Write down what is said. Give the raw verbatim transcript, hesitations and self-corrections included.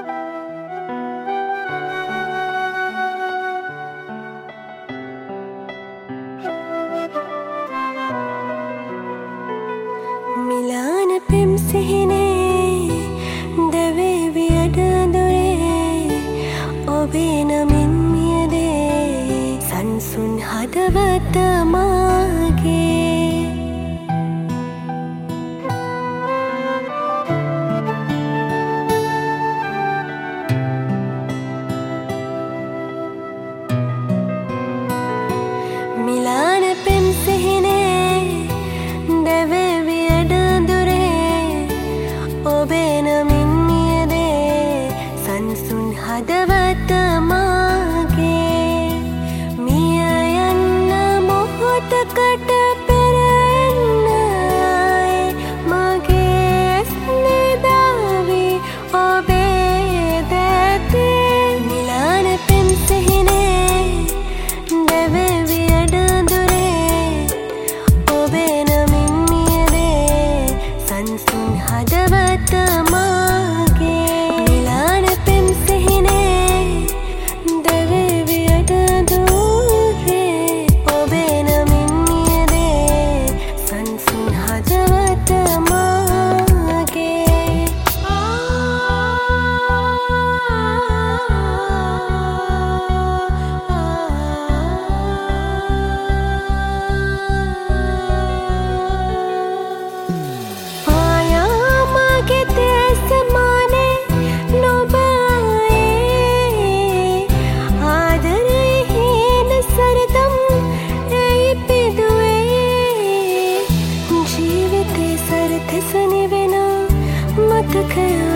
මිලාන පෙම් සිහිනේ දැවේවි අඩදුරේ ඔබේ නමින් මියදේ සංසුන් හදවත මාගේ මිලාන පෙම් සිහිනේ දැවේවි ඔබේ නමින් මියදේ සංසුන් හදවත මාගේ මිය යන්න මොහොතකට පෙර එන්න ආයේ මගේ ඇස් නිදාවි ඔබේ දැතේ මිලාන පෙම් සිහිනේ දැවේවි අඩදුරේ ඔබේ නමින් මියදේ සංසුන් හදවත මාගේ මිලාන පෙම් සිහිනේ දැවේවි අඩදුරේ ඔබේ නමින් මියදේ සංසුන් හදවත මාගේ සරතසනි වෙන මතකය